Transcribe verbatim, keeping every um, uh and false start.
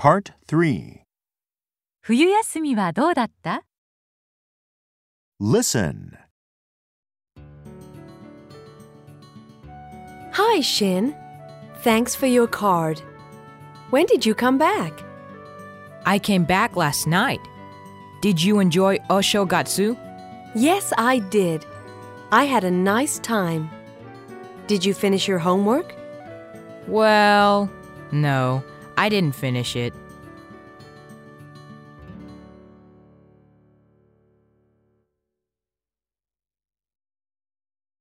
Part three. 冬休みはどうだった？ Listen. Hi, Shin. Thanks for your card. When did you come back? I came back last night. Did you enjoy Oshogatsu? Yes, I did. I had a nice time. Did you finish your homework? Well, no, I didn't finish it.